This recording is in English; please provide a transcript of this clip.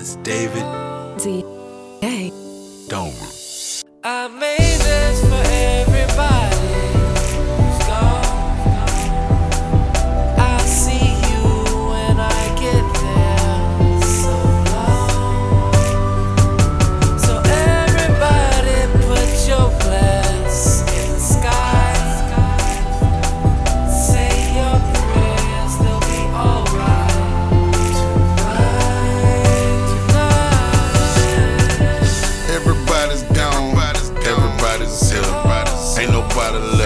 It's David Z. Hey. Domer. I made this for everybody who's gone. I'll see you when I get there. So long. So everybody put your glass in the sky. Say your prayers, they'll be alright. Everybody's gone, everybody's here. Ain't nobody left.